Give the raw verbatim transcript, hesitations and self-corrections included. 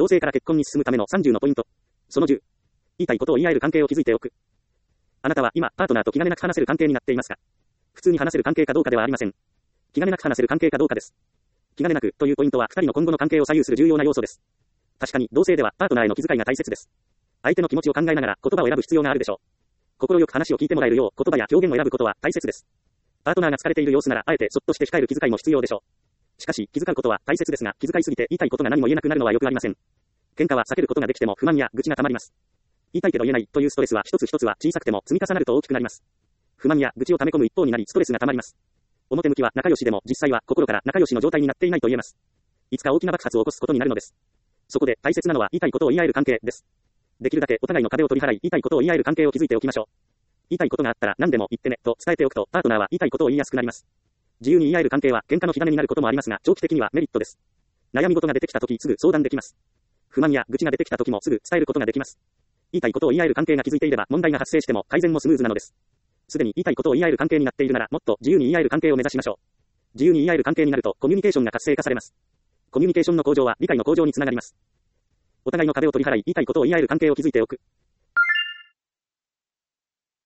同性から結婚に進むためのさんじゅうのポイント。そのじゅう。言いたいことを言い合える関係を築いておく。あなたは今、パートナーと気兼ねなく話せる関係になっていますか？普通に話せる関係かどうかではありません。気兼ねなく話せる関係かどうかです。気兼ねなくというポイントはふたりの今後の関係を左右する重要な要素です。確かに、同性ではパートナーへの気遣いが大切です。相手の気持ちを考えながら言葉を選ぶ必要があるでしょう。心よく話を聞いてもらえるよう言葉や表現を選ぶことは大切です。パートナーが疲れている様子なら、あえてそっとして控える気遣いも必要でしょう。しかし、気遣うことは大切ですが、気遣いすぎて言いたいことが何も言えなくなるのはよくありません。喧嘩は避けることができても不満や愚痴が溜まります。言いたいけど言えないというストレスは一つ一つは小さくても積み重なると大きくなります。不満や愚痴を溜め込む一方になりストレスが溜まります。表向きは仲良しでも実際は心から仲良しの状態になっていないと言えます。いつか大きな爆発を起こすことになるのです。そこで大切なのは言いたいことを言い合える関係です。できるだけお互いの壁を取り払い言いたいことを言い合える関係を築いておきましょう。言いたいことがあったら何でも言ってねと伝えておくとパートナーは言いたいことを言いやすくなります。自由に言い合える関係は喧嘩の火種になることもありますが長期的にはメリットです。悩み事が出てきたときすぐ相談できます。不満や愚痴が出てきたときもすぐ伝えることができます。言いたいことを言い合える関係が築いていれば問題が発生しても改善もスムーズなのです。すでに言いたいことを言い合える関係になっているならもっと自由に言い合える関係を目指しましょう。自由に言い合える関係になるとコミュニケーションが活性化されます。コミュニケーションの向上は理解の向上につながります。お互いの壁を取り払い言いたいことを言い合える関係を築いておく。